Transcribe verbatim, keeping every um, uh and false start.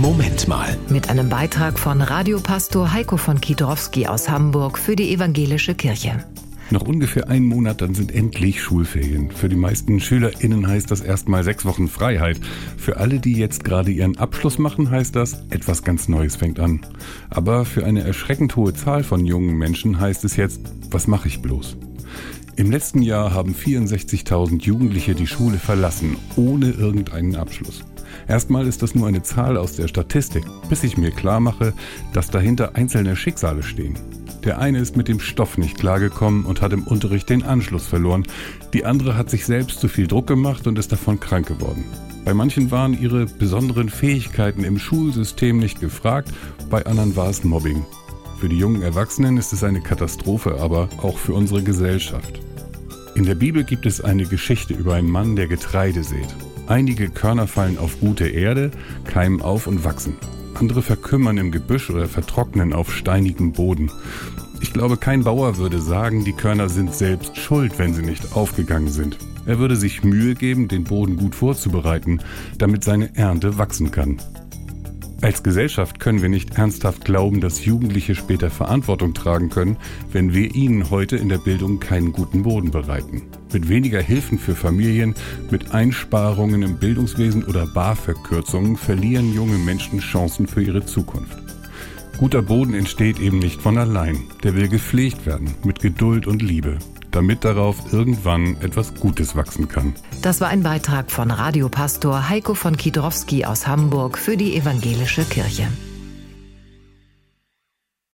Moment mal. Mit einem Beitrag von Radiopastor Heiko von Kiedrowski aus Hamburg für die Evangelische Kirche. Noch ungefähr einen Monat, dann sind endlich Schulferien. Für die meisten SchülerInnen heißt das erstmal sechs Wochen Freiheit. Für alle, die jetzt gerade ihren Abschluss machen, heißt das, etwas ganz Neues fängt an. Aber für eine erschreckend hohe Zahl von jungen Menschen heißt es jetzt, was mache ich bloß? Im letzten Jahr haben vierundsechzigtausend Jugendliche die Schule verlassen, ohne irgendeinen Abschluss. Erstmal ist das nur eine Zahl aus der Statistik, bis ich mir klar mache, dass dahinter einzelne Schicksale stehen. Der eine ist mit dem Stoff nicht klargekommen und hat im Unterricht den Anschluss verloren. Die andere hat sich selbst zu viel Druck gemacht und ist davon krank geworden. Bei manchen waren ihre besonderen Fähigkeiten im Schulsystem nicht gefragt, bei anderen war es Mobbing. Für die jungen Erwachsenen ist es eine Katastrophe, aber auch für unsere Gesellschaft. In der Bibel gibt es eine Geschichte über einen Mann, der Getreide sät. Einige Körner fallen auf gute Erde, keimen auf und wachsen. Andere verkümmern im Gebüsch oder vertrocknen auf steinigem Boden. Ich glaube, kein Bauer würde sagen, die Körner sind selbst schuld, wenn sie nicht aufgegangen sind. Er würde sich Mühe geben, den Boden gut vorzubereiten, damit seine Ernte wachsen kann. Als Gesellschaft können wir nicht ernsthaft glauben, dass Jugendliche später Verantwortung tragen können, wenn wir ihnen heute in der Bildung keinen guten Boden bereiten. Mit weniger Hilfen für Familien, mit Einsparungen im Bildungswesen oder BAföG-Kürzungen verlieren junge Menschen Chancen für ihre Zukunft. Guter Boden entsteht eben nicht von allein. Der will gepflegt werden, mit Geduld und Liebe, damit darauf irgendwann etwas Gutes wachsen kann. Das war ein Beitrag von Radiopastor Heiko von Kiedrowski aus Hamburg für die Evangelische Kirche.